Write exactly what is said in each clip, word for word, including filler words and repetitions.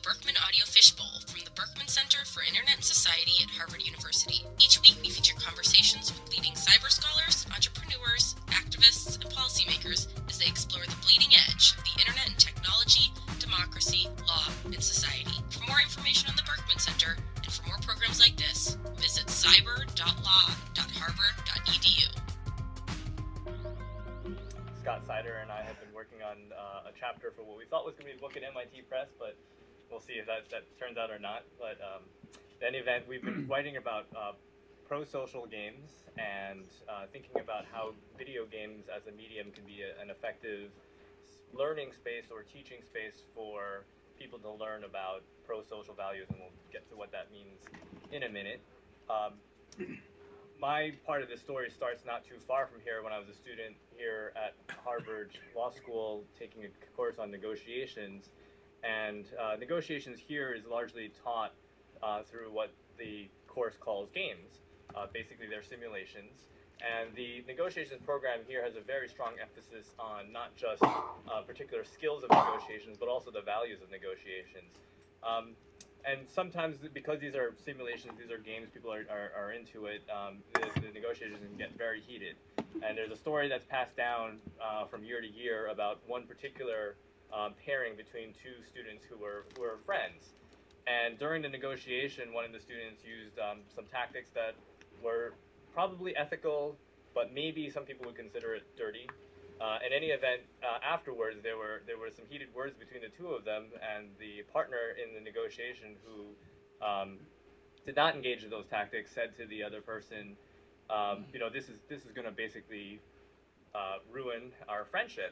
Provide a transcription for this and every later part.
Berkman Audio Fishbowl from the Berkman Center for Internet and Society at Harvard University. Each week we feature conversations with leading cyber scholars, entrepreneurs, activists, and policymakers as they explore the bleeding edge of the internet and technology, democracy, law, and society. For more information on the Berkman Center and for more programs like this, visit cyber dot law dot harvard dot e d u. Scott Sider and I have been working on uh, a chapter for what we thought was going to be a book at M I T Press, but we'll see if that, that turns out or not. But um, in any event, we've been writing about uh, pro-social games and uh, thinking about how video games as a medium can be a, an effective learning space or teaching space for people to learn about pro-social values, and we'll get to what that means in a minute. Um, My part of the story starts not too far from here when I was a student here at Harvard Law School taking a course on negotiations. And uh, negotiations here is largely taught uh, through what the course calls games. Uh, basically, they're simulations. And the negotiations program here has a very strong emphasis on not just uh, particular skills of negotiations, but also the values of negotiations. Um, And sometimes, because these are simulations, these are games, people are, are, are into it, um, the, the negotiations can get very heated. And there's a story that's passed down uh, from year to year about one particular um, pairing between two students who were, who were friends. And during the negotiation, one of the students used um, some tactics that were probably ethical, but maybe some people would consider it dirty. Uh, in any event, uh, afterwards, there were there were some heated words between the two of them, and the partner in the negotiation who um, did not engage in those tactics said to the other person, um, you know, this is this is going to basically uh, ruin our friendship.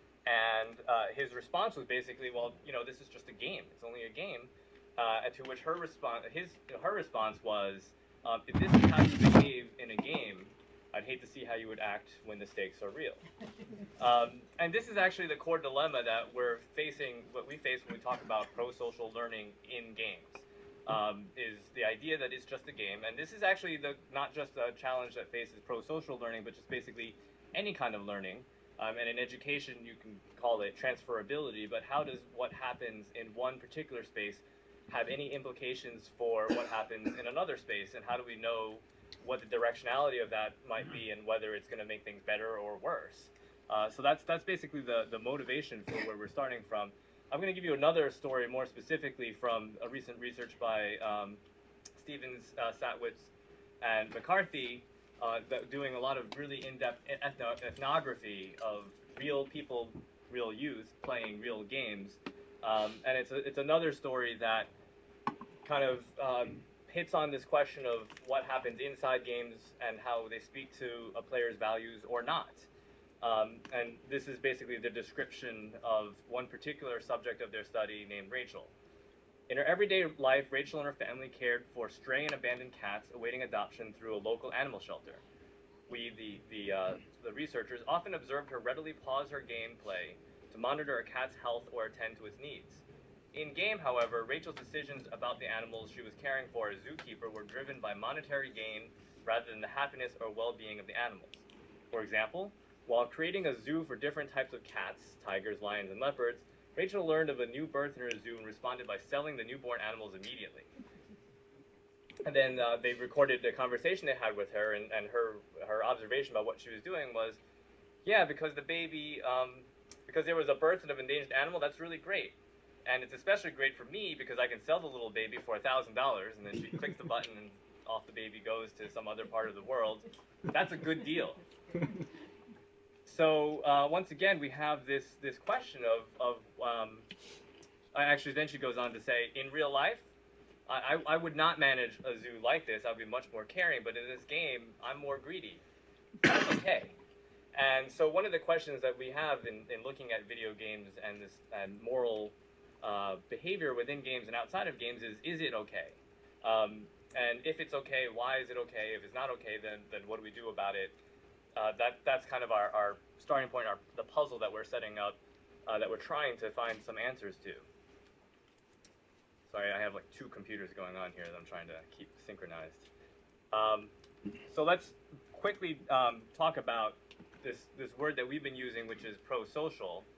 And uh, his response was basically, well, you know, this is just a game. It's only a game. Uh, and to which her response, his her response was, um, if this is how you behave in a game, I'd hate to see how you would act when the stakes are real. Um, and this is actually the core dilemma that we're facing, what we face when we talk about pro-social learning in games, um, is the idea that it's just a game. And this is actually the, not just a challenge that faces pro-social learning, but just basically any kind of learning. Um, and in education, you can call it transferability, but how does what happens in one particular space have any implications for what happens in another space? And how do we know what the directionality of that might be and whether it's going to make things better or worse. Uh, so that's that's basically the, the motivation for where we're starting from. I'm going to give you another story more specifically from a recent research by um, Stevens, uh, Satwitz, and McCarthy, uh, that doing a lot of really in-depth ethno- ethnography of real people, real youth playing real games. Um, and it's a, it's another story that kind of um, hits on this question of what happens inside games and how they speak to a player's values or not. Um, and this is basically the description of one particular subject of their study named Rachel. In her everyday life, Rachel and her family cared for stray and abandoned cats awaiting adoption through a local animal shelter. We, the, the, uh, the researchers, often observed her readily pause her gameplay to monitor a cat's health or attend to its needs. In-game, however, Rachel's decisions about the animals she was caring for as zookeeper were driven by monetary gain rather than the happiness or well-being of the animals. For example, while creating a zoo for different types of cats, tigers, lions, and leopards, Rachel learned of a new birth in her zoo and responded by selling the newborn animals immediately. And then uh, they recorded the conversation they had with her, and, and her her observation about what she was doing was, yeah, because the baby, um, because there was a birth of an endangered animal, that's really great. And it's especially great for me because I can sell the little baby for one thousand dollars, and then she clicks the button and off the baby goes to some other part of the world. That's a good deal. So uh, once again, we have this this question of, of um, actually then she goes on to say, in real life, I, I would not manage a zoo like this. I would be much more caring, but in this game, I'm more greedy. That's okay. And so one of the questions that we have in, in looking at video games and this and moral Uh, behavior within games and outside of games is, is it okay? Um, and if it's okay, why is it okay? If it's not okay, then then what do we do about it? Uh, that That's kind of our, our starting point, our the puzzle that we're setting up, uh, that we're trying to find some answers to. Sorry, I have like two computers going on here that I'm trying to keep synchronized. Um, so let's quickly um, talk about this, this word that we've been using, which is pro-social.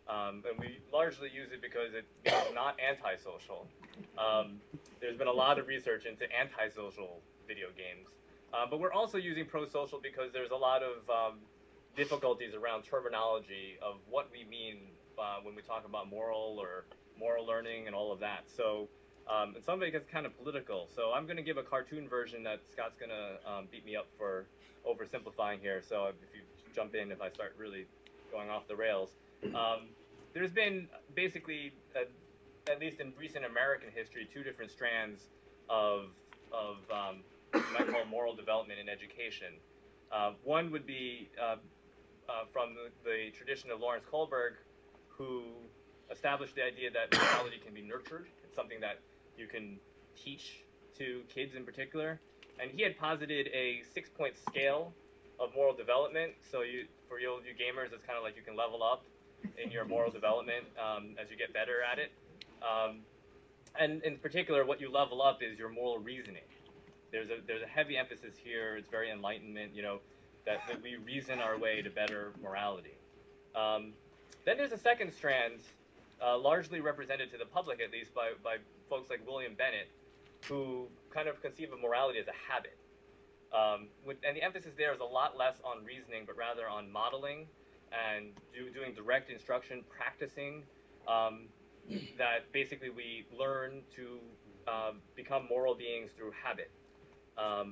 Um, and we largely use it because it, it's not antisocial. Um, there's been a lot of research into antisocial video games. Uh, but we're also using pro-social because there's a lot of um, difficulties around terminology of what we mean uh, when we talk about moral or moral learning and all of that. So um, and some of it gets kind of political. So I'm going to give a cartoon version that Scott's going to um, beat me up for oversimplifying here. So if you jump in if I start really going off the rails. Um, there's been basically, uh, at least in recent American history, two different strands of, of um, what you might call moral development in education. Uh, one would be uh, uh, from the, the tradition of Lawrence Kohlberg, who established the idea that morality can be nurtured. It's something that you can teach to kids in particular. And he had posited a six-point scale of moral development. So you, for you, you gamers, it's kind of like you can level up in your moral development um, as you get better at it. Um, and in particular, what you level up is your moral reasoning. There's a there's a heavy emphasis here. It's very enlightenment, you know, that, that we reason our way to better morality. Um, then there's a second strand, uh, largely represented to the public, at least by, by folks like William Bennett, who kind of conceive of morality as a habit. Um, with, and the emphasis there is a lot less on reasoning, but rather on modeling and do, doing direct instruction, practicing, um, that basically we learn to um, become moral beings through habit. Um,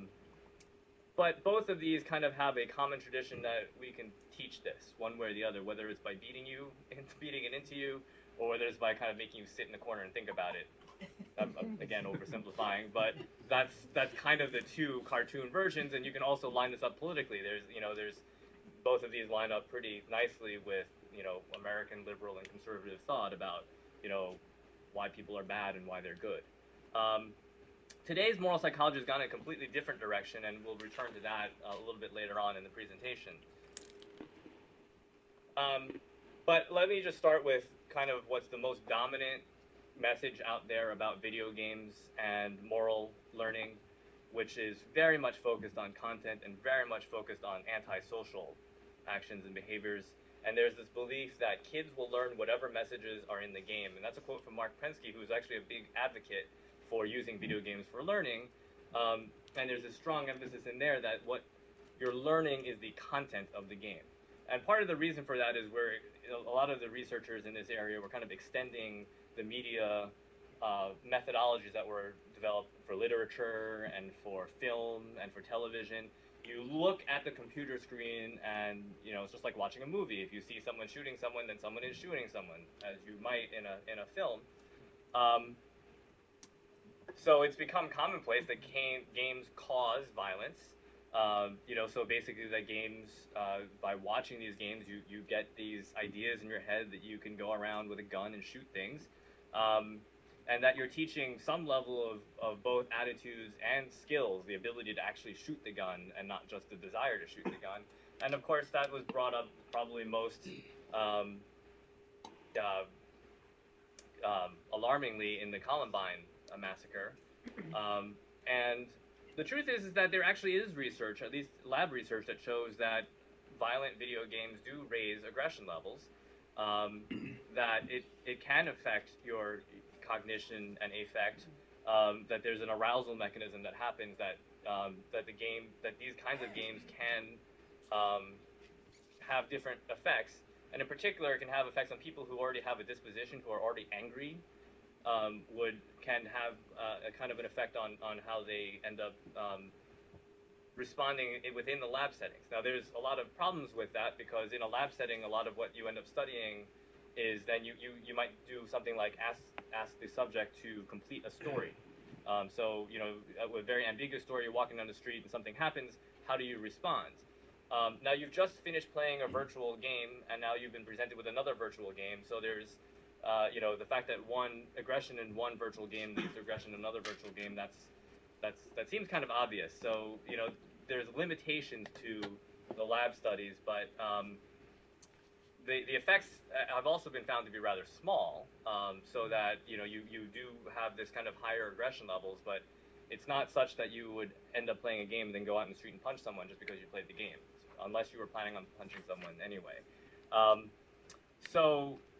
but both of these kind of have a common tradition that we can teach this one way or the other, whether it's by beating you, beating it into you, or whether it's by kind of making you sit in the corner and think about it. I'm, I'm, again, oversimplifying, but that's that's kind of the two cartoon versions, and you can also line this up politically. There's, you know, there's both of these line up pretty nicely with, you know, American liberal and conservative thought about, you know, why people are bad and why they're good. Um, today's moral psychology has gone in a completely different direction, and we'll return to that uh, a little bit later on in the presentation. Um, but let me just start with kind of what's the most dominant message out there about video games and moral learning, which is very much focused on content and very much focused on antisocial actions and behaviors. And there's this belief that kids will learn whatever messages are in the game. And that's a quote from Mark Prensky, who's actually a big advocate for using video games for learning. Um, and there's a strong emphasis in there that what you're learning is the content of the game. And part of the reason for that is where you know, a lot of the researchers in this area were kind of extending the media uh, methodologies that were developed for literature and for film and for television. You look at the computer screen and, you know, it's just like watching a movie. If you see someone shooting someone, then someone is shooting someone, as you might in a, in a film. Um, so it's become commonplace that game, games cause violence. Um, you know, so basically the games, uh, by watching these games, you, you get these ideas in your head that you can go around with a gun and shoot things. Um, and that you're teaching some level of, of both attitudes and skills, the ability to actually shoot the gun and not just the desire to shoot the gun. And of course, that was brought up probably most um, uh, um, alarmingly in the Columbine uh, massacre. Um, and the truth is, is that there actually is research, at least lab research, that shows that violent video games do raise aggression levels, um, that it, it can affect your cognition and affect, um, that there's an arousal mechanism that happens, that um, that the game, that these kinds of games can um, have different effects, and in particular, it can have effects on people who already have a disposition, who are already angry. Um, would can have uh, a kind of an effect on, on how they end up um, responding within the lab settings. Now, there's a lot of problems with that because in a lab setting, a lot of what you end up studying is then you, you, you might do something like ask ask the subject to complete a story. Um, so, you know, with a very ambiguous story, you're walking down the street and something happens, how do you respond? Um, now, you've just finished playing a virtual game, and now you've been presented with another virtual game, so there's Uh, you know, the fact that one aggression in one virtual game leads to aggression in another virtual game, that's, that's, that seems kind of obvious. So, you know, there's limitations to the lab studies, but um, the, the effects have also been found to be rather small, um, so that, you know, you, you do have this kind of higher aggression levels, but it's not such that you would end up playing a game and then go out in the street and punch someone just because you played the game, unless you were planning on punching someone anyway. Um, so...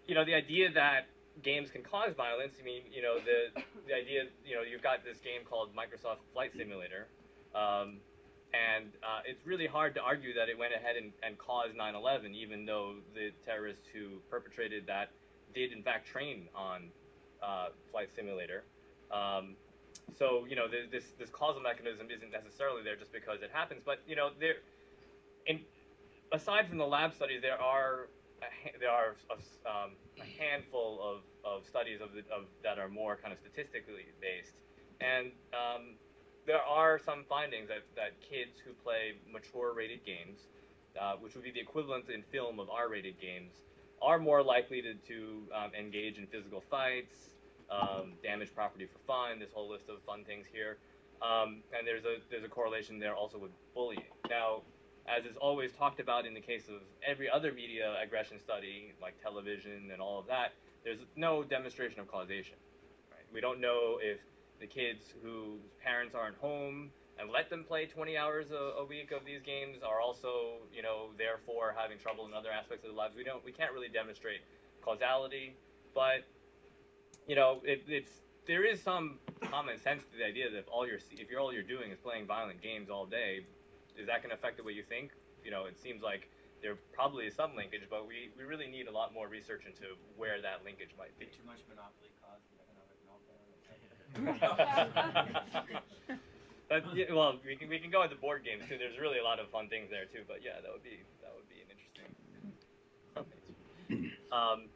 you know, the idea that games can cause violence. I mean, you know, the the idea, you know, you've got this game called Microsoft Flight Simulator, um, and uh, it's really hard to argue that it went ahead and, and caused nine eleven, even though the terrorists who perpetrated that did in fact train on uh, Flight Simulator. Um, so, you know, the, this this causal mechanism isn't necessarily there just because it happens, but you know, there, in aside from the lab studies, there are a, there are a, um, a handful of, of studies of, the, of that are more kind of statistically based, and um, there are some findings that, that kids who play mature rated games, uh, which would be the equivalent in film of R rated games, are more likely to, to um, engage in physical fights, um, damage property for fun, this whole list of fun things here, um, and there's a there's a correlation there also with bullying. Now, as is always talked about in the case of every other media aggression study, like television and all of that, there's no demonstration of causation. Right? We don't know if the kids whose parents aren't home and let them play twenty hours a, a week of these games are also, you know, therefore having trouble in other aspects of their lives. We don't, we can't really demonstrate causality, but, you know, it, it's there is some common sense to the idea that if all you're if you're all you're doing is playing violent games all day, is that going to affect the way you think? You know, it seems like there probably is some linkage, but we, we really need a lot more research into where that linkage might be. Too much monopoly caused economic meltdown. But, yeah, well, we can we can go into board games too. There's really a lot of fun things there too. But yeah, that would be that would be an interesting. Um,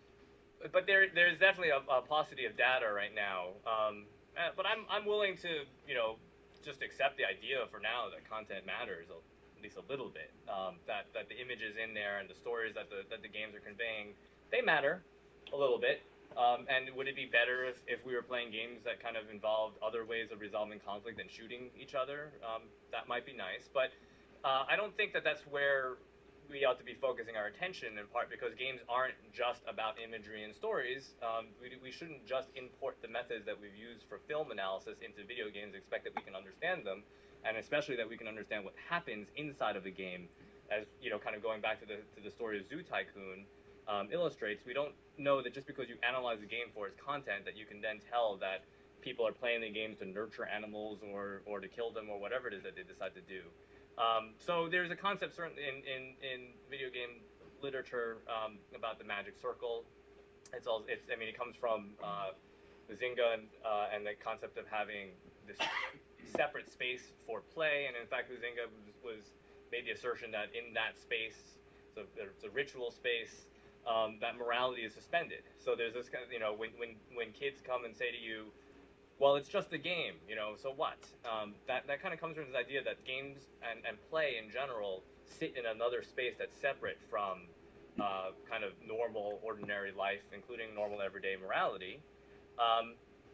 but there there's definitely a, a paucity of data right now. Um, uh, but I'm I'm willing to you know. just accept the idea for now that content matters at least a little bit. Um, that that the images in there and the stories that the that the games are conveying, they matter a little bit. Um, and would it be better if, if we were playing games that kind of involved other ways of resolving conflict than shooting each other? Um, that might be nice, but uh, I don't think that that's where we ought to be focusing our attention, in part because games aren't just about imagery and stories. Um, we, we shouldn't just import the methods that we've used for film analysis into video games, expect that we can understand them, and especially that we can understand what happens inside of a game. As, you know, kind of going back to the, to the story of Zoo Tycoon um, illustrates, we don't know that just because you analyze the game for its content that you can then tell that people are playing the games to nurture animals or, or to kill them or whatever it is that they decide to do. Um, so there's a concept certainly in, in, in video game literature um, about the magic circle. It's all, it's, I mean, it comes from uh, Bazinga and, uh, and the concept of having this separate space for play. And in fact, Bazinga was, was made the assertion that in that space, so it's a ritual space, um, that morality is suspended. So there's this kind of, you know, when, when, when kids come and say to you, well, it's just a game, you know, so what? Um, that, that kind of comes from this idea that games and, and play in general sit in another space that's separate from uh, kind of normal, ordinary life, including normal, everyday morality. Um,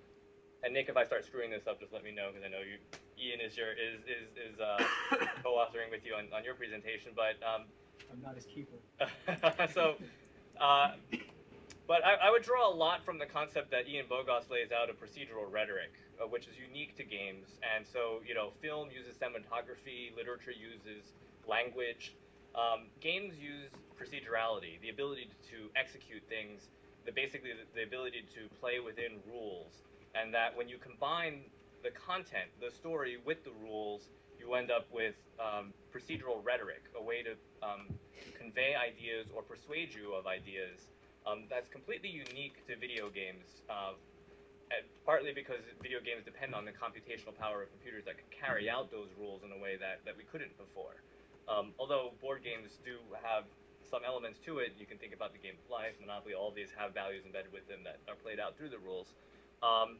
and Nick, if I start screwing this up, just let me know, because I know you, Ian is your is is, is uh, co-authoring with you on, on your presentation. But um, I'm not his keeper. so. Uh, But I, I would draw a lot from the concept that Ian Bogost lays out of procedural rhetoric, uh, which is unique to games. And so, you know, film uses cinematography, literature uses language. Um, games use procedurality, the ability to execute things, the basically the, the ability to play within rules. And that when you combine the content, the story, with the rules, you end up with um, procedural rhetoric, a way to um, convey ideas or persuade you of ideas. Um, that's completely unique to video games, uh, partly because video games depend on the computational power of computers that can carry out those rules in a way that, that we couldn't before. Um, although board games do have some elements to it, you can think about the game of life, Monopoly, all these have values embedded with them that are played out through the rules. Um,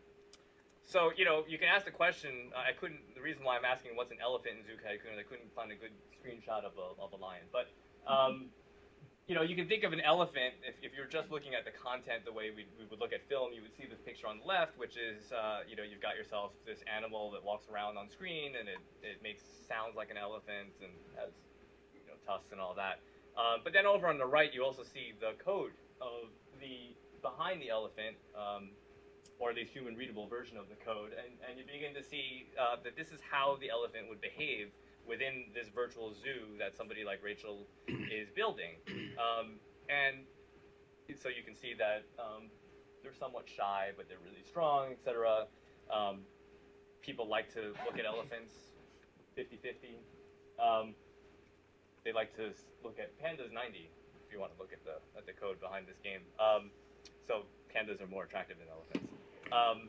so, you know, you can ask the question, uh, I couldn't, the reason why I'm asking what's an elephant in Zoo Tycoon, I couldn't find a good screenshot of a, of a lion, but... Um, You know, you can think of an elephant, if, if you're just looking at the content the way we, we would look at film, you would see this picture on the left, which is, uh, you know, you've got yourself this animal that walks around on screen, and it, it makes sounds like an elephant, and has, you know, tusks and all that. Um, but then over on the right, you also see the code of the, behind the elephant, um, or the human readable version of the code, and, and you begin to see uh, that this is how the elephant would behave within this virtual zoo that somebody like Rachel is building. Um, and so you can see that um, they're somewhat shy, but they're really strong, et cetera. Um, people like to look at elephants, fifty-fifty. Um, they like to look at pandas, ninety. If you want to look at the at the code behind this game. Um, so pandas are more attractive than elephants. Um,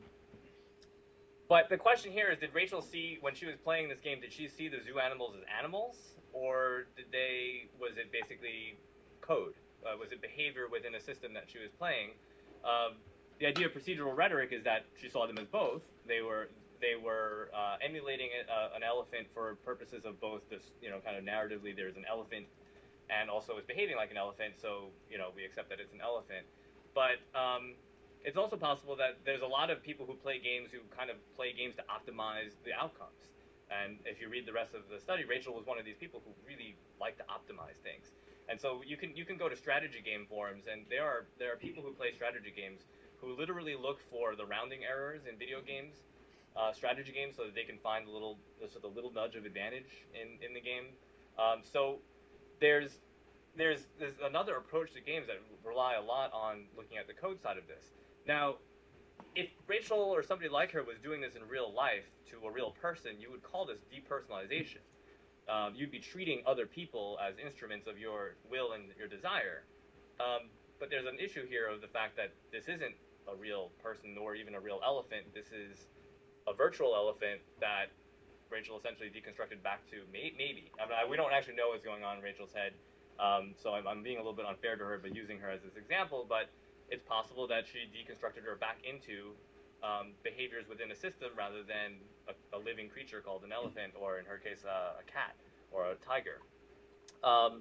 but the question here is, did Rachel see, when she was playing this game, did she see the zoo animals as animals, or did they, was it basically code? Uh, was it behavior within a system that she was playing? Um, the idea of procedural rhetoric is that she saw them as both. They were they were uh, emulating a, uh, an elephant for purposes of both this, you know, kind of narratively, there's an elephant, and also it's behaving like an elephant, so, you know, we accept that it's an elephant. But um, it's also possible that there's a lot of people who play games who kind of play games to optimize the outcomes. And if you read the rest of the study, Rachel was one of these people who really like to optimize things. And so you can you can go to strategy game forums, and there are there are people who play strategy games who literally look for the rounding errors in video games, uh, strategy games, so that they can find the little the sort of little nudge of advantage in, in the game. Um, so there's there's there's another approach to games that rely a lot on looking at the code side of this. Now, if Rachel or somebody like her was doing this in real life to a real person, you would call this depersonalization. Um, you'd be treating other people as instruments of your will and your desire. Um, but there's an issue here of the fact that this isn't a real person nor even a real elephant. This is a virtual elephant that Rachel essentially deconstructed back to may- maybe. I mean, I, we don't actually know what's going on in Rachel's head, um, so I'm, I'm being a little bit unfair to her by using her as this example, but it's possible that she deconstructed her back into um, behaviors within a system rather than a, a living creature called an elephant, or in her case, uh, a cat or a tiger. Um,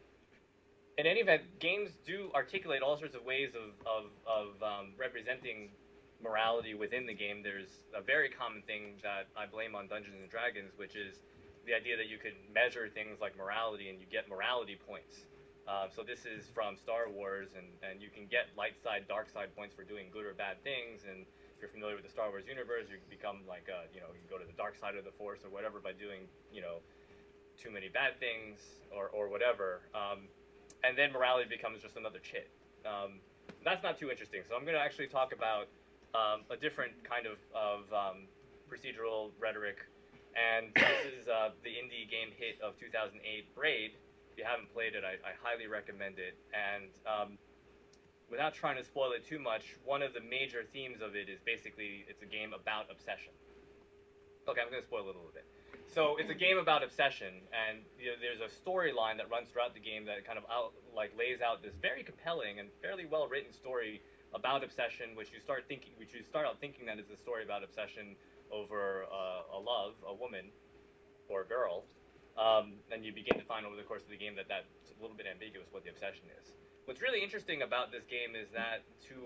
in any event, games do articulate all sorts of ways of, of, of um, representing morality within the game. There's a very common thing that I blame on Dungeons and Dragons, which is the idea that you can measure things like morality and you get morality points. Uh, so this is from Star Wars, and, and you can get light side, dark side points for doing good or bad things. And if you're familiar with the Star Wars universe, you can become like, a, you know, you can go to the dark side of the Force or whatever by doing, you know, too many bad things or, or whatever. Um, and then morality becomes just another chit. Um, that's not too interesting. So I'm going to actually talk about um, a different kind of, of um, procedural rhetoric. And this is uh, the indie game hit of two thousand eight, Braid. If you haven't played it, I, I highly recommend it. And um, without trying to spoil it too much, one of the major themes of it is basically it's a game about obsession. Okay, I'm going to spoil it a little bit. So it's a game about obsession, and you know, there's a storyline that runs throughout the game that kind of out, like lays out this very compelling and fairly well-written story about obsession, which you start thinking, which you start out thinking that it's a story about obsession over uh, a love, a woman, or a girl. Um, and you begin to find over the course of the game that that's a little bit ambiguous what the obsession is. What's really interesting about this game is that to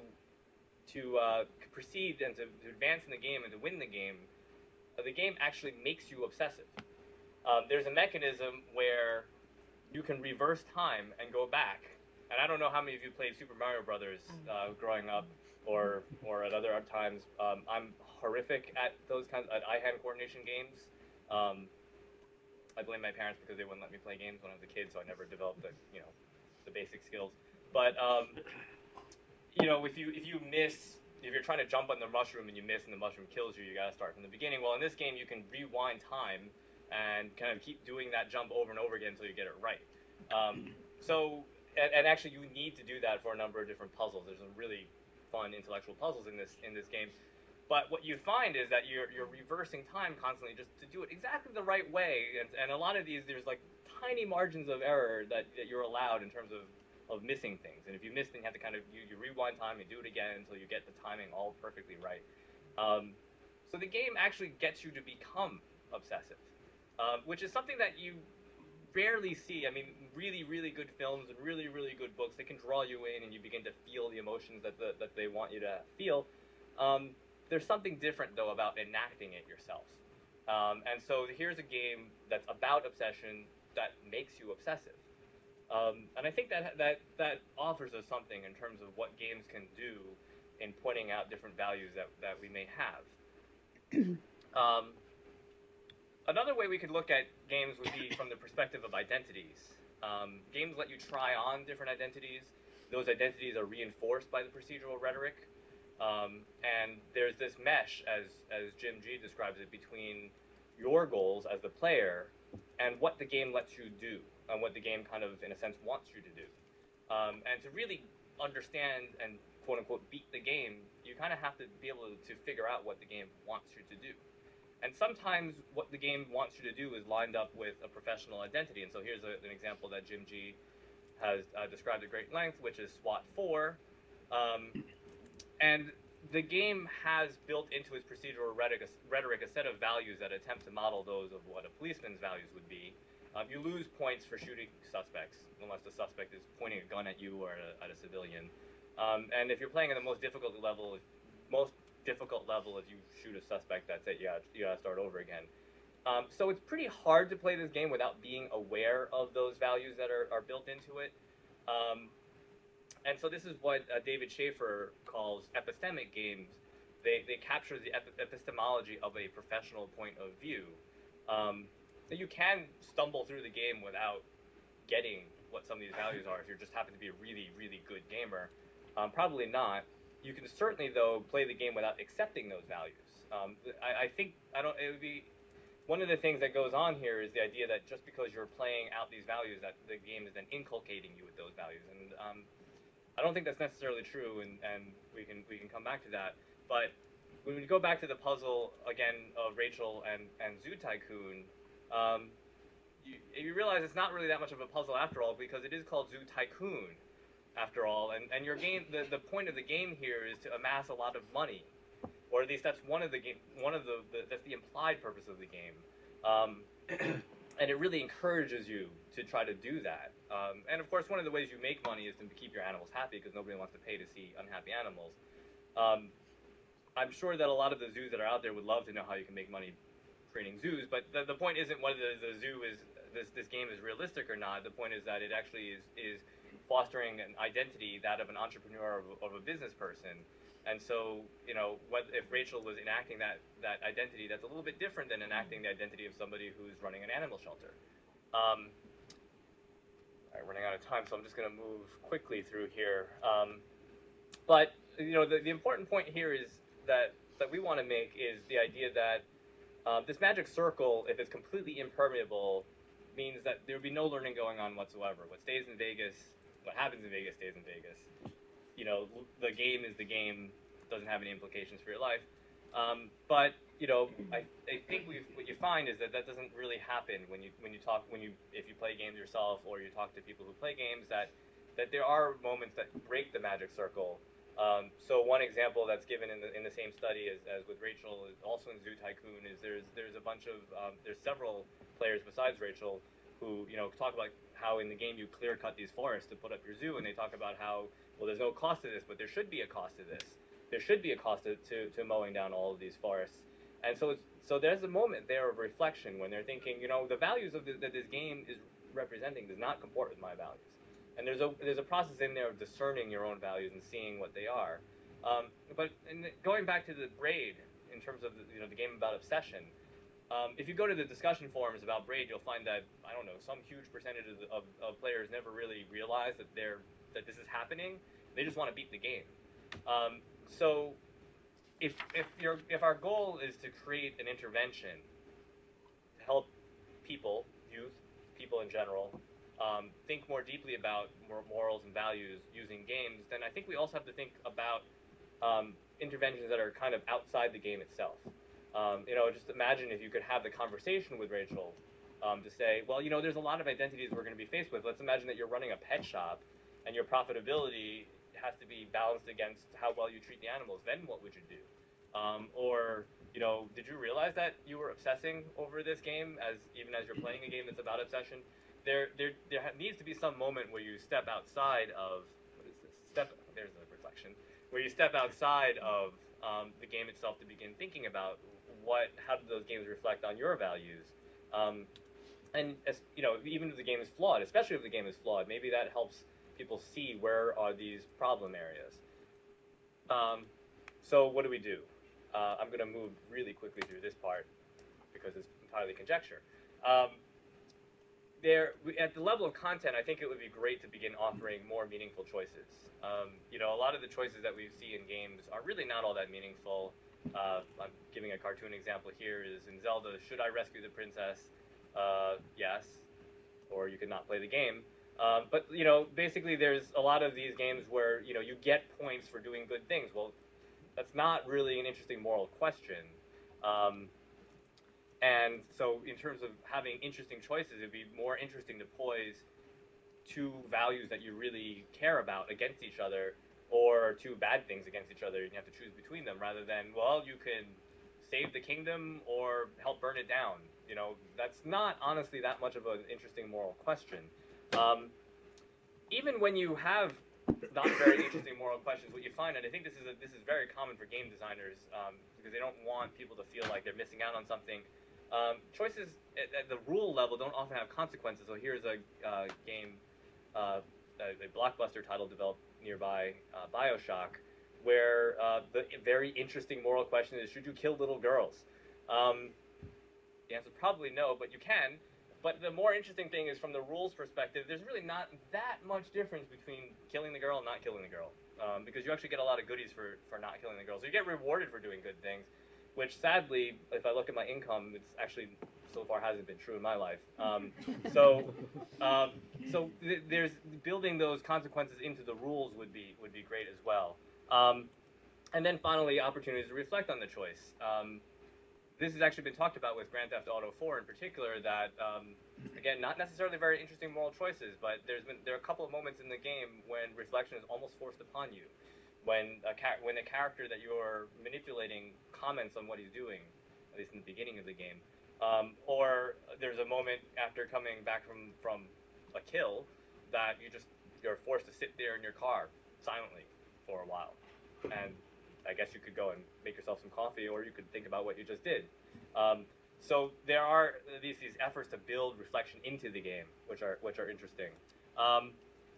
to uh, proceed and to, to advance in the game and to win the game, uh, the game actually makes you obsessive. Um, there's a mechanism where you can reverse time and go back. And I don't know how many of you played Super Mario Brothers uh, growing up or or at other times. Um, I'm horrific at those kinds of eye-hand coordination games. Um, I blame my parents because they wouldn't let me play games when I was a kid, so I never developed the, you know, the basic skills. But um, you know, if you if you miss, if you're trying to jump on the mushroom and you miss and the mushroom kills you, you gotta start from the beginning. Well, in this game, you can rewind time and kind of keep doing that jump over and over again until you get it right. Um, so, and, and actually, you need to do that for a number of different puzzles. There's some really fun intellectual puzzles in this in this game. But what you find is that you're you're reversing time constantly just to do it exactly the right way, and, and a lot of these, there's like tiny margins of error that, that you're allowed in terms of, of missing things. And if you miss things, you have to kind of, you, you rewind time, you do it again until you get the timing all perfectly right. Um, so the game actually gets you to become obsessive, um, which is something that you rarely see. I mean, really, really good films and really, really good books, they can draw you in and you begin to feel the emotions that, the, that they want you to feel. Um, There's something different, though, about enacting it yourself. Um, and so here's a game that's about obsession that makes you obsessive. Um, and I think that, that that offers us something in terms of what games can do in pointing out different values that, that we may have. um, another way we could look at games would be from the perspective of identities. Um, games let you try on different identities. those identities are reinforced by the procedural rhetoric. Um, and there's this mesh, as, as Jim G describes it, between your goals as the player and what the game lets you do, and what the game kind of, in a sense, wants you to do. Um, and to really understand and, quote-unquote, beat the game, you kind of have to be able to figure out what the game wants you to do. And sometimes what the game wants you to do is lined up with a professional identity. And so here's a, an example that Jim G has uh, described at great length, which is SWAT four. Um, and the game has built into its procedural rhetoric, rhetoric a set of values that attempt to model those of what a policeman's values would be. Um, you lose points for shooting suspects, unless the suspect is pointing a gun at you or at a, at a civilian. Um, and if you're playing at the most difficult level, most difficult level, if you shoot a suspect, that's it. You gotta, you gotta start over again. Um, so it's pretty hard to play this game without being aware of those values that are, are built into it. Um, and so this is what uh, David Schaefer calls epistemic games. They, they capture the ep- epistemology of a professional point of view. Um, you can stumble through the game without getting what some of these values are if you just happen to be a really, really good gamer. Um, probably not. You can certainly, though, play the game without accepting those values. Um, I, I think I don't. It would be one of the things that goes on here is the idea that just because you're playing out these values, that the game is then inculcating you with those values, and um, I don't think that's necessarily true. And, and we can we can come back to that. But when we go back to the puzzle again of Rachel and and Zoo Tycoon, um, you, you realize it's not really that much of a puzzle after all, because it is called Zoo Tycoon. After all, and, and your game, the, the point of the game here is to amass a lot of money, or at least that's one of the game, one of the, the that's the implied purpose of the game, um, and it really encourages you to try to do that. Um, and of course, one of the ways you make money is to keep your animals happy, because nobody wants to pay to see unhappy animals. Um, I'm sure that a lot of the zoos that are out there would love to know how you can make money creating zoos, but the, the point isn't whether the zoo is this this game is realistic or not. The point is that it actually is is fostering an identity, that of an entrepreneur, of, of a business person. And so, you know, what, if Rachel was enacting that, that identity, that's a little bit different than enacting the identity of somebody who's running an animal shelter. Um, all right, running out of time, so I'm just going to move quickly through here. Um, but, you know, the, the important point here is that, that we want to make is the idea that um, this magic circle, if it's completely impermeable, means that there would be no learning going on whatsoever. What stays in Vegas, what happens in Vegas stays in Vegas. You know, the game is the game, doesn't have any implications for your life. Um, but, you know, I, I think we've, what you find is that that doesn't really happen when you when you talk, when you if you play games yourself or you talk to people who play games, that, that there are moments that break the magic circle. Um, so one example that's given in the in the same study as, as with Rachel, is also in Zoo Tycoon, is there's there's a bunch of, um, there's several players besides Rachel who, you know, talk about how in the game you clear cut these forests to put up your zoo, and they talk about how, well, there's no cost to this, but there should be a cost to this. There should be a cost to, to, to mowing down all of these forests. And so it's, so there's a moment there of reflection when they're thinking, you know, the values of the, that this game is representing does not comport with my values. And there's a there's a process in there of discerning your own values and seeing what they are. Um, but in the, going back to the Braid, in terms of the, you know, the game about obsession, Um, if you go to the discussion forums about Braid, you'll find that, I don't know, some huge percentage of, of, of players never really realize that they're that this is happening. They just want to beat the game. Um, so if if your if our goal is to create an intervention to help people, youth, people in general, um, think more deeply about morals and values using games, then I think we also have to think about um, interventions that are kind of outside the game itself. Um, you know, just imagine if you could have the conversation with Rachel um, to say, well, you know, there's a lot of identities we're going to be faced with. Let's imagine that you're running a pet shop and your profitability has to be balanced against how well you treat the animals. Then what would you do? Um, or, you know, did you realize that you were obsessing over this game as even as you're playing a game that's about obsession? There, there, there needs to be some moment where you step outside of, what is this? Step, there's the reflection, where you step outside of um, the game itself to begin thinking about what, how do those games reflect on your values? Um, and, as, you know, even if the game is flawed, especially if the game is flawed, maybe that helps people see where are these problem areas. Um, so what do we do? Uh, I'm going to move really quickly through this part because it's entirely conjecture. Um, there, at the level of content, I think it would be great to begin offering more meaningful choices. Um, you know, a lot of the choices that we see in games are really not all that meaningful. Uh, I'm giving a cartoon example here. Is in Zelda, should I rescue the princess? Uh, yes, or you could not play the game. Um, but you know, basically, there's a lot of these games where you know you get points for doing good things. Well, that's not really an interesting moral question. Um, and so, in terms of having interesting choices, it'd be more interesting to poise two values that you really care about against each other, or two bad things against each other, and you have to choose between them, rather than, well, you can save the kingdom or help burn it down. You know, that's not honestly that much of an interesting moral question. Um, even when you have not very interesting moral questions, what you find, and I think this is a, this is very common for game designers, um, because they don't want people to feel like they're missing out on something. Um, choices at, at the rule level don't often have consequences. So here's a uh, game, uh, a, a blockbuster title developed nearby, uh, BioShock, where uh, the very interesting moral question is, should you kill little girls? Um, the answer is probably no, but you can. But the more interesting thing is, from the rules perspective, there's really not that much difference between killing the girl and not killing the girl, um, because you actually get a lot of goodies for, for not killing the girl. So you get rewarded for doing good things, which sadly, if I look at my income, it's actually so far hasn't been true in my life. Um, so, um, so th- there's building those consequences into the rules would be would be great as well. Um, and then finally, opportunities to reflect on the choice. Um, this has actually been talked about with Grand Theft Auto four in particular. That um, again, not necessarily very interesting moral choices, but there's been there are a couple of moments in the game when reflection is almost forced upon you. When a char- when a character that you're manipulating comments on what he's doing, at least in the beginning of the game, um, or there's a moment after coming back from, from a kill that you just you're forced to sit there in your car silently for a while, and I guess you could go and make yourself some coffee, or you could think about what you just did. Um, so there are these these efforts to build reflection into the game, which are which are interesting. Um,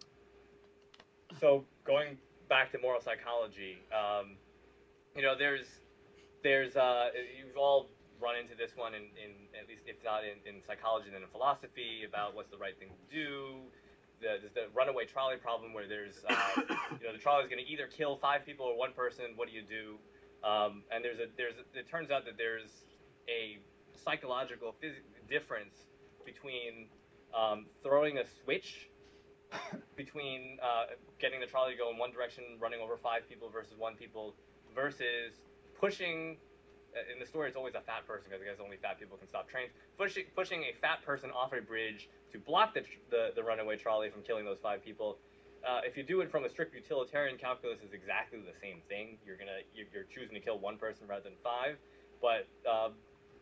so going back to moral psychology, um, you know, there's, there's, uh, you've all run into this one in, in at least if not in, in psychology, then in philosophy, about what's the right thing to do. The, there's the runaway trolley problem, where there's, uh, you know, the trolley is going to either kill five people or one person. What do you do? Um, and there's a, there's, a, it turns out that there's a psychological phys- difference between um, throwing a switch between uh, getting the trolley to go in one direction, running over five people versus one people, versus pushing, in the story it's always a fat person, because I guess only fat people can stop trains, pushing, pushing a fat person off a bridge to block the, the, the runaway trolley from killing those five people. Uh, if you do it from a strict utilitarian calculus, it's exactly the same thing. You're gonna you're choosing to kill one person rather than five, but um,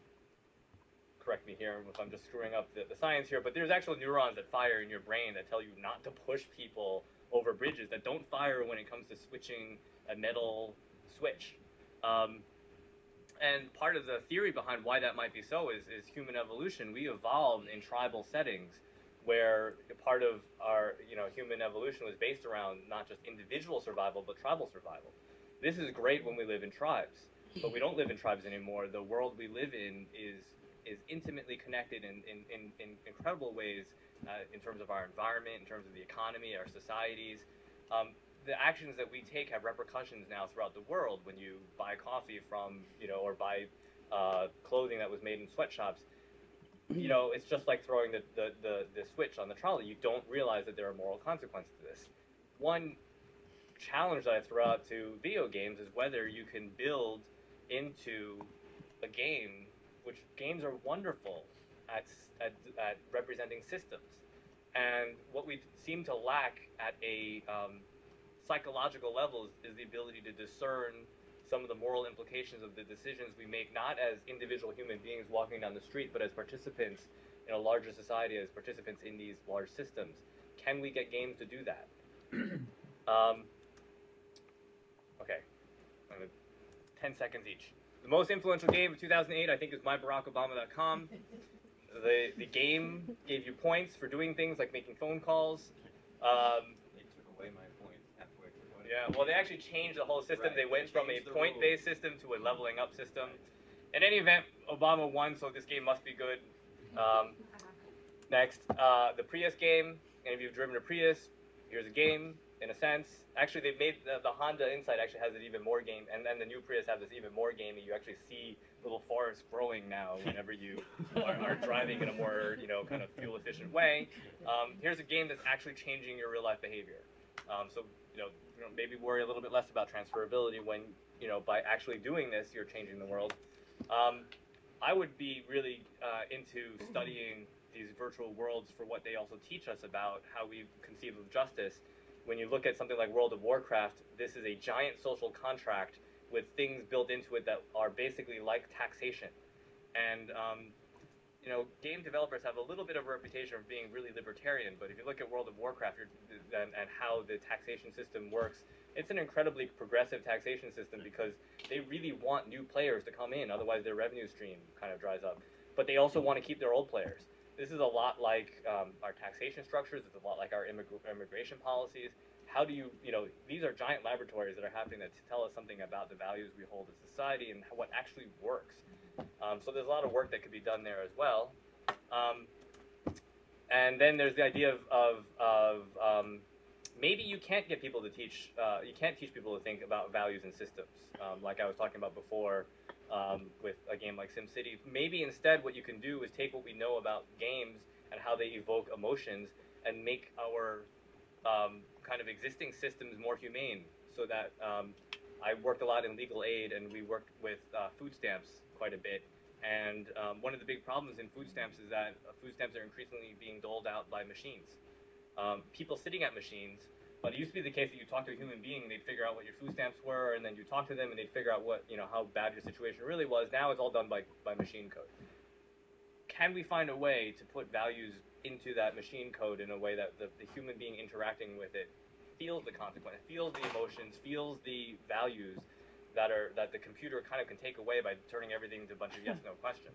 correct me here if I'm just screwing up the, the science here, but there's actual neurons that fire in your brain that tell you not to push people over bridges, that don't fire when it comes to switching a metal switch. Um, and part of the theory behind why that might be so is, is human evolution. We evolved in tribal settings, where part of our you know human evolution was based around not just individual survival, but tribal survival. This is great when we live in tribes, but we don't live in tribes anymore. The world we live in is is intimately connected in, in, in, in incredible ways, uh, in terms of our environment, in terms of the economy, our societies. Um, the actions that we take have repercussions now throughout the world. When you buy coffee from, you know, or buy uh, clothing that was made in sweatshops, you know, it's just like throwing the, the, the, the switch on the trolley. You don't realize that there are moral consequences to this. One challenge that I throw out to video games is whether you can build into a game, which games are wonderful at, at, at representing systems. And what we seem to lack at a um, psychological level is, is the ability to discern some of the moral implications of the decisions we make, not as individual human beings walking down the street, but as participants in a larger society, as participants in these large systems. Can we get games to do that? um, okay, ten seconds each. The most influential game of two thousand eight, I think, is my barack obama dot com. The the game gave you points for doing things like making phone calls. Um, They took away my points halfway through. yeah, well, they actually changed the whole system. Right. They went They from a changed the point-based system to a leveling up system. In any event, Obama won, so this game must be good. Um, Next, uh, the Prius game. Any of you have driven a Prius? Here's a game, in a sense. Actually, they've made the, the Honda Insight actually has an even more game, and then the new Prius have this even more gamey. You actually see little forests growing now whenever you are, are driving in a more, you know, kind of fuel efficient way. Um, here's a game that's actually changing your real life behavior. Um, so, you know, you know, maybe worry a little bit less about transferability when, you know, by actually doing this, you're changing the world. Um, I would be really uh, into studying these virtual worlds for what they also teach us about how we conceive of justice. When you look at something like World of Warcraft, this is a giant social contract with things built into it that are basically like taxation. And, um, you know, game developers have a little bit of a reputation of being really libertarian, but if you look at World of Warcraft you're, and, and how the taxation system works, it's an incredibly progressive taxation system because they really want new players to come in, otherwise their revenue stream kind of dries up. But they also want to keep their old players. This is a lot like um, our taxation structures. It's a lot like our immig- immigration policies. How do you, you know, these are giant laboratories that are happening that tell us something about the values we hold as society and what actually works. Um, so there's a lot of work that could be done there as well. Um, and then there's the idea of, of, of um, maybe you can't get people to teach, uh, you can't teach people to think about values and systems, um, like I was talking about before. Um, with a game like SimCity, maybe instead what you can do is take what we know about games and how they evoke emotions and make our um, kind of existing systems more humane. So that um, I worked a lot in legal aid, and we worked with uh, food stamps quite a bit. And um, one of the big problems in food stamps is that uh, food stamps are increasingly being doled out by machines. Um, people sitting at machines. But it used to be the case that you talk to a human being, they'd figure out what your food stamps were, and then you talk to them, and they'd figure out what, you know, how bad your situation really was. Now it's all done by, by machine code. Can we find a way to put values into that machine code in a way that the, the human being interacting with it feels the consequence, feels the emotions, feels the values that are that the computer kind of can take away by turning everything into a bunch of yes/no questions?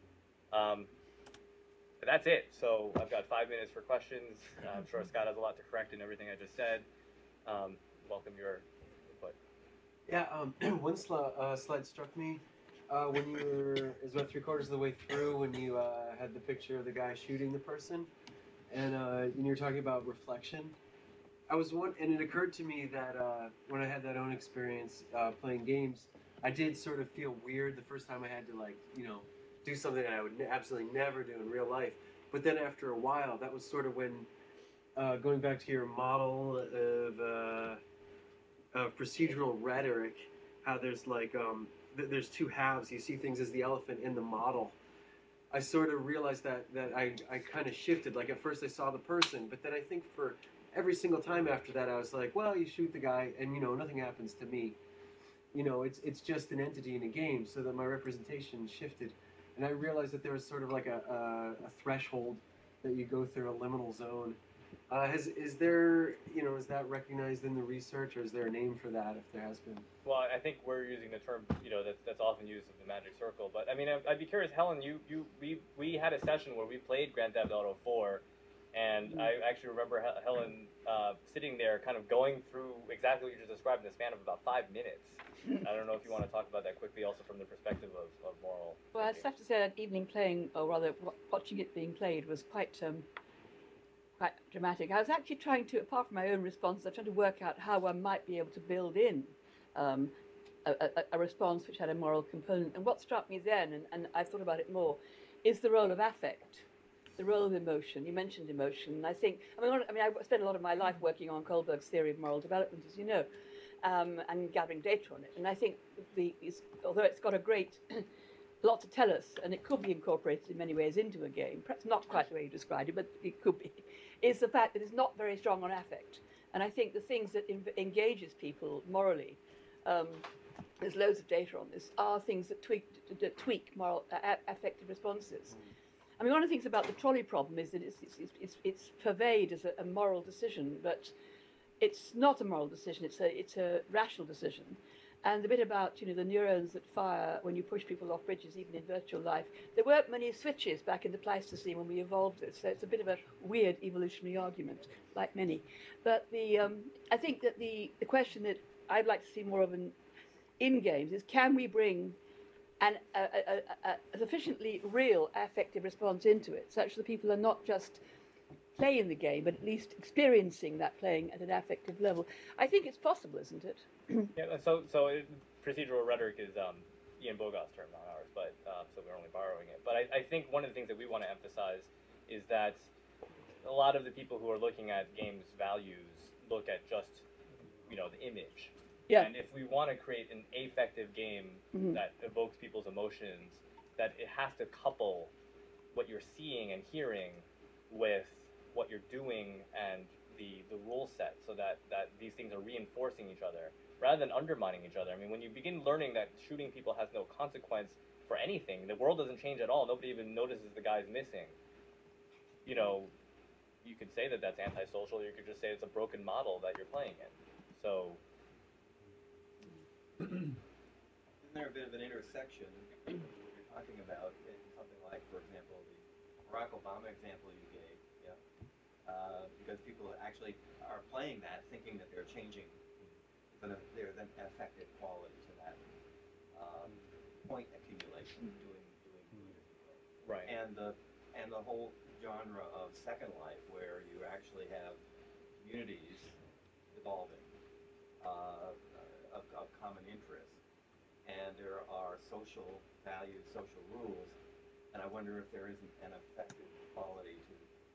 Um, But that's it. So I've got five minutes for questions. Uh, I'm sure Scott has a lot to correct in everything I just said. Um, welcome your input. Yeah, um, one sli- uh, slide struck me uh, when you were, it was about three quarters of the way through when you uh, had the picture of the guy shooting the person, and uh, when you were talking about reflection. I was one, and it occurred to me that uh, when I had that own experience uh, playing games, I did sort of feel weird the first time I had to, like, you know, do something that I would ne- absolutely never do in real life. But then after a while, that was sort of when, uh, going back to your model of, uh, of procedural rhetoric, how there's like, um, th- there's two halves. You see things as the elephant in the model. I sort of realized that, that I, I kind of shifted. Like at first I saw the person, but then I think for every single time after that, I was like, well, you shoot the guy and, you know, nothing happens to me. You know, it's it's just an entity in a game, so that my representation shifted. And I realized that there was sort of like a, a, a threshold that you go through, a liminal zone. Uh, has is there, you know, is that recognized in the research, or is there a name for that, if there has been? Well, I think we're using the term, you know, that's, that's often used as the magic circle. But I mean, I'd be curious, Helen, you, you we, we had a session where we played Grand Theft Auto four, and mm-hmm. I actually remember Helen uh, sitting there kind of going through exactly what you just described in the span of about five minutes. I don't know if you want to talk about that quickly also from the perspective of, of moral. Well, I just have to say that evening playing, or rather watching it being played, was quite um, quite dramatic. I was actually trying to, apart from my own responses, I was trying to work out how one might be able to build in um, a, a, a response which had a moral component. And what struck me then, and, and I've thought about it more, is the role of affect, the role of emotion. You mentioned emotion, and I think, I mean, I mean, I spent a lot of my life working on Kohlberg's theory of moral development, as you know. Um, and gathering data on it. And I think, the, it's, although it's got a great lot to tell us, and it could be incorporated in many ways into a game, perhaps not quite the way you described it, but it could be, is the fact that it's not very strong on affect. And I think the things that in, engages people morally, um, there's loads of data on this, are things that tweak, that tweak moral, uh, affective responses. I mean, one of the things about the trolley problem is that it's, it's, it's, it's purveyed as a, a moral decision, but it's not a moral decision, it's a it's a rational decision. And the bit about, you know, the neurons that fire when you push people off bridges, even in virtual life, there weren't many switches back in the Pleistocene when we evolved this, so it's a bit of a weird evolutionary argument, like many. But the um, I think that the, the question that I'd like to see more of in, in games is, can we bring and a, a, a, a sufficiently real affective response into it, such that people are not just playing the game, but at least experiencing that playing at an affective level. I think it's possible, isn't it? Yeah, so so it, procedural rhetoric is um, Ian Bogost's term, not ours, but uh, so we're only borrowing it. But I, I think one of the things that we want to emphasize is that a lot of the people who are looking at games' values look at just, you know, the image. Yeah. And if we want to create an affective game Mhm. that evokes people's emotions, that it has to couple what you're seeing and hearing with what you're doing and the, the rule set, so that, that these things are reinforcing each other rather than undermining each other. I mean, when you begin learning that shooting people has no consequence for anything, the world doesn't change at all. Nobody even notices the guy's missing. You know, you could say that that's antisocial, or you could just say it's a broken model that you're playing in. So, Isn't there a bit of an intersection what you're talking about in something like, for example, the Barack Obama example you gave, yeah, uh, because people actually are playing that, thinking that they're changing, that there's an affective quality to that um, point accumulation, doing doing good, if you will. right. And the and the whole genre of Second Life, where you actually have communities evolving uh, of, of common interest, and there are social values, social rules, and I wonder if there isn't an effective quality to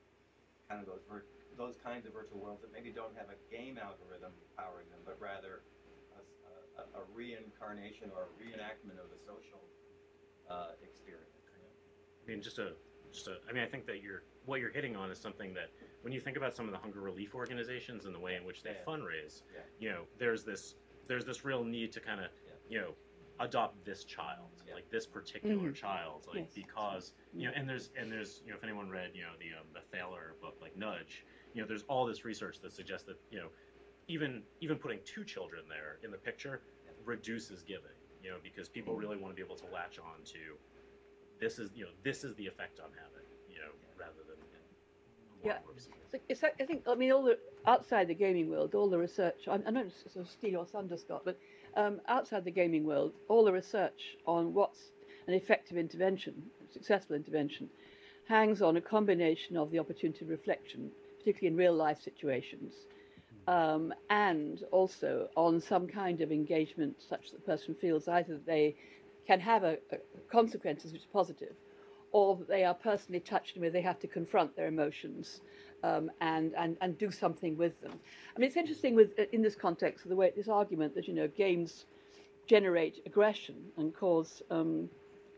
kind of those vir- those kinds of virtual worlds that maybe don't have a game algorithm powering them, but rather a, a, a reincarnation or a reenactment of the social uh, experience. I mean, just a, just a, I mean, I think that you're, what you're hitting on is something that, when you think about some of the hunger relief organizations and the way in which they Yeah. fundraise, Yeah. you know, there's this, there's this real need to kind of, Yeah. you know, adopt this child, Yeah. like this particular Mhm. child, like Yes. because, you know, and there's, and there's, you know, if anyone read, you know, the um, the Thaler book, like Nudge, you know, there's all this research that suggests that, you know, even even putting two children there in the picture Yeah. reduces giving, you know, because people really want to be able to latch on to, this is, you know, this is the effect I'm having, you know, rather than, you know, Yeah. works. So it's, I think, I mean, all the outside the gaming world, all the research, I, I know it's sort of steal your thunder, Scott, but um, outside the gaming world, all the research on what's an effective intervention, successful intervention, hangs on a combination of the opportunity of reflection, particularly in real life situations, um, and also on some kind of engagement such that the person feels either that they can have a, a consequences which are positive, or that they are personally touched and where they have to confront their emotions um, and, and, and do something with them. I mean, it's interesting with in this context of the way this argument that, you know, games generate aggression and cause. Um,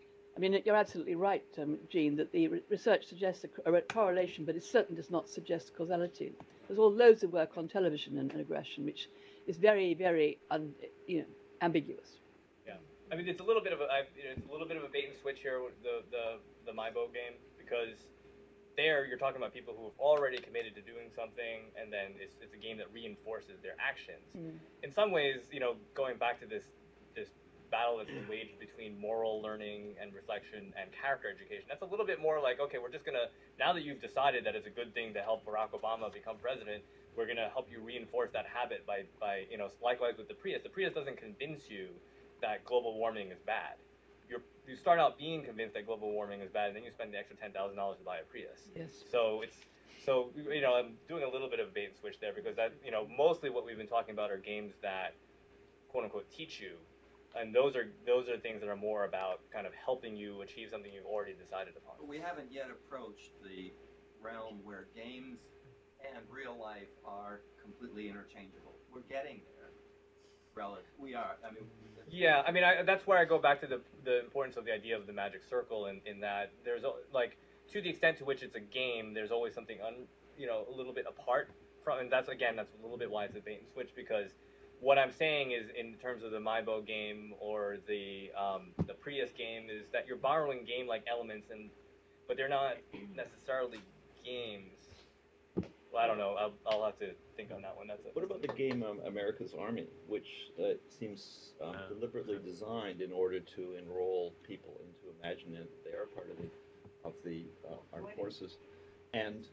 I mean, you're absolutely right, um, Jean, that the re- research suggests a, co- a correlation, but it certainly does not suggest causality. There's all loads of work on television and, and aggression, which is very, very, un, you know, ambiguous. Yeah, I mean, it's a little bit of a, I, it's a little bit of a bait and switch here with the the the MyBo game, because there you're talking about people who have already committed to doing something, and then it's it's a game that reinforces their actions. Mm. In some ways, you know, going back to this this battle that's been waged between moral learning and reflection and character education, that's a little bit more like, okay, we're just gonna, now that you've decided that it's a good thing to help Barack Obama become president, we're gonna help you reinforce that habit by by you know, likewise with the Prius. The Prius doesn't convince you that global warming is bad. You're, you start out being convinced that global warming is bad, and then you spend the extra ten thousand dollars to buy a Prius. Yes. So it's, so you know, I'm doing a little bit of bait and switch there, because that, you know, mostly what we've been talking about are games that, quote unquote, teach you, and those are those are things that are more about kind of helping you achieve something you've already decided upon. But we haven't yet approached the realm where games and real life are completely interchangeable. We're getting there. Relative, we are. I mean. Yeah, I mean, I, that's where I go back to the the importance of the idea of the magic circle, in, in that there's a- like, to the extent to which it's a game, there's always something un, you know, a little bit apart from, and that's again that's a little bit why it's a bait and switch, because what I'm saying is, in terms of the MyBo game or the um, the Prius game, is that you're borrowing game-like elements, and but they're not necessarily games. Well, I don't know. I'll, I'll have to think on that one. That's a, What about the game um, America's Army, which uh, seems um, Uh, deliberately designed in order to enroll people into imagining that they are part of the of the uh, armed forces, and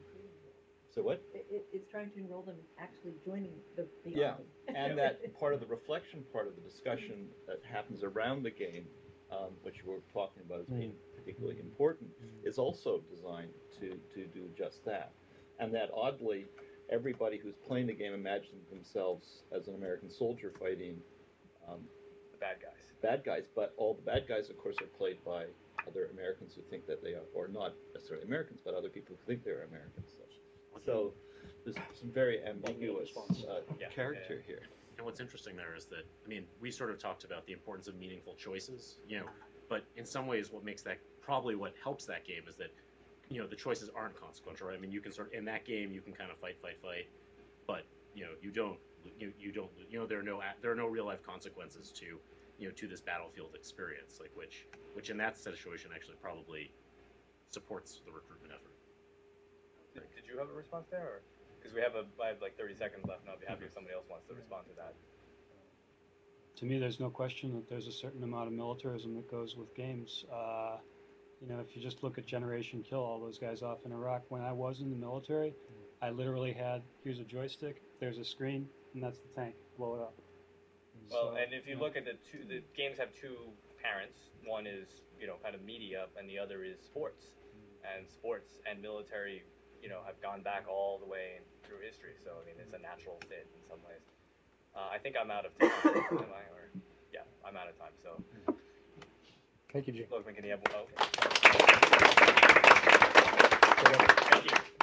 so what? It, it, it's trying to enroll them in actually joining the, the Yeah, army. and that part of the reflection part of the discussion that happens around the game um, which we're talking about as being particularly important, is also designed to, to do just that. And that oddly, everybody who's playing the game imagines themselves as an American soldier fighting um, The bad guys. bad guys, but all the bad guys, of course, are played by other Americans who think that they are, or not necessarily Americans, but other people who think they're Americans. So, so there's some very ambiguous uh, Yeah. character Yeah. here. And what's interesting there is that, I mean, we sort of talked about the importance of meaningful choices, you know, but in some ways what makes that, probably what helps that game is that, you know, the choices aren't consequential, right? I mean, you can sort of, in that game, you can kind of fight, fight, fight, but, you know, you don't, you, you don't, you know, there are no, there are no real life consequences to, you know, to this battlefield experience, like which, which in that situation actually probably supports the recruitment effort. Did, did you have a response there? Or? Because we have a, I have like thirty seconds left, and I'll be happy if somebody else wants to respond to that. To me, there's no question that there's a certain amount of militarism that goes with games. Uh, you know, if you just look at Generation Kill, all those guys off in Iraq, when I was in the military, I literally had, here's a joystick, there's a screen, and that's the tank, blow it up. Well, So, and if you yeah. look at the two, the games have two parents. One is, you know, kind of media, and the other is sports. And sports and military, you know, have gone back all the way through history. So, I mean, it's a natural fit in some ways. Uh, I think I'm out of time. Am I? Or, yeah, I'm out of time. So, Thank you, Jim. look, McKinney, oh, okay. Thank you.